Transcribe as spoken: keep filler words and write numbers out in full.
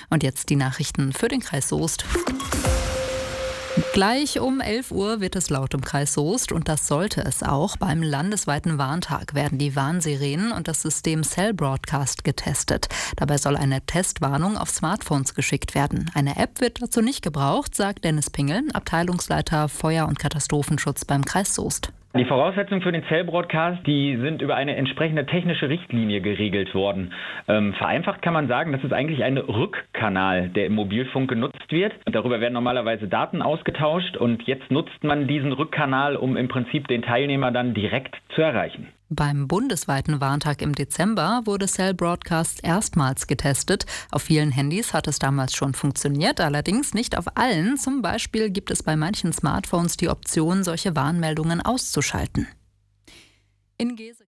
Und jetzt die Nachrichten für den Kreis Soest. Gleich um elf Uhr wird es laut im Kreis Soest und das sollte es auch. Beim landesweiten Warntag werden die Warnsirenen und das System Cell Broadcast getestet. Dabei soll eine Testwarnung auf Smartphones geschickt werden. Eine App wird dazu nicht gebraucht, sagt Dennis Pingel, Abteilungsleiter Feuer- und Katastrophenschutz beim Kreis Soest. Die Voraussetzungen für den Cell Broadcast, die sind über eine entsprechende technische Richtlinie geregelt worden. Ähm, vereinfacht kann man sagen, das ist eigentlich ein Rückkanal, der im Mobilfunk genutzt wird. Und darüber werden normalerweise Daten ausgetauscht und jetzt nutzt man diesen Rückkanal, um im Prinzip den Teilnehmer dann direkt zu erreichen. Beim bundesweiten Warntag im Dezember wurde Cell Broadcast erstmals getestet. Auf vielen Handys hat es damals schon funktioniert, allerdings nicht auf allen. Zum Beispiel gibt es bei manchen Smartphones die Option, solche Warnmeldungen auszuschalten. In Gese